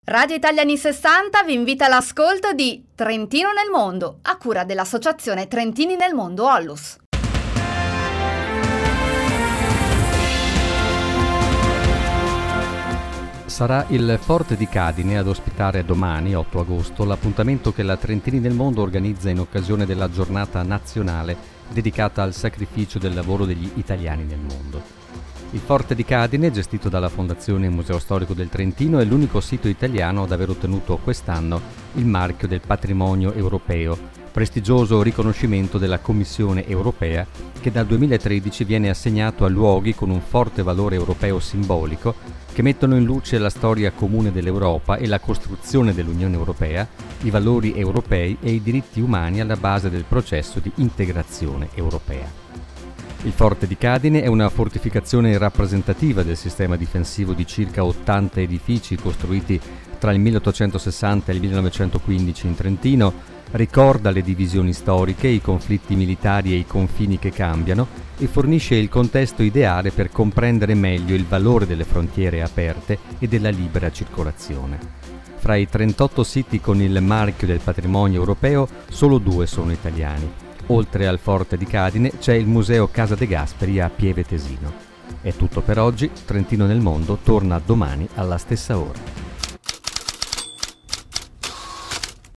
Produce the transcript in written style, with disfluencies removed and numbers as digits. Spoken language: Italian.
Radio Italiani 60 vi invita all'ascolto di Trentino nel Mondo, a cura dell'Associazione Trentini nel Mondo Onlus. Sarà il Forte di Cadine ad ospitare domani, 8 agosto, l'appuntamento che la Trentini nel Mondo organizza in occasione della giornata nazionale dedicata al sacrificio del lavoro degli italiani nel mondo. Il Forte di Cadine, gestito dalla Fondazione Museo Storico del Trentino, è l'unico sito italiano ad aver ottenuto quest'anno il marchio del patrimonio europeo, prestigioso riconoscimento della Commissione europea che dal 2013 viene assegnato a luoghi con un forte valore europeo simbolico che mettono in luce la storia comune dell'Europa e la costruzione dell'Unione Europea, i valori europei e i diritti umani alla base del processo di integrazione europea. Il Forte di Cadine è una fortificazione rappresentativa del sistema difensivo di circa 80 edifici costruiti tra il 1860 e il 1915 in Trentino, ricorda le divisioni storiche, i conflitti militari e i confini che cambiano e fornisce il contesto ideale per comprendere meglio il valore delle frontiere aperte e della libera circolazione. Fra i 38 siti con il marchio del patrimonio europeo, solo 2 sono italiani. Oltre al Forte di Cadine c'è il Museo Casa De Gasperi a Pieve Tesino. È tutto per oggi, Trentino nel Mondo torna domani alla stessa ora.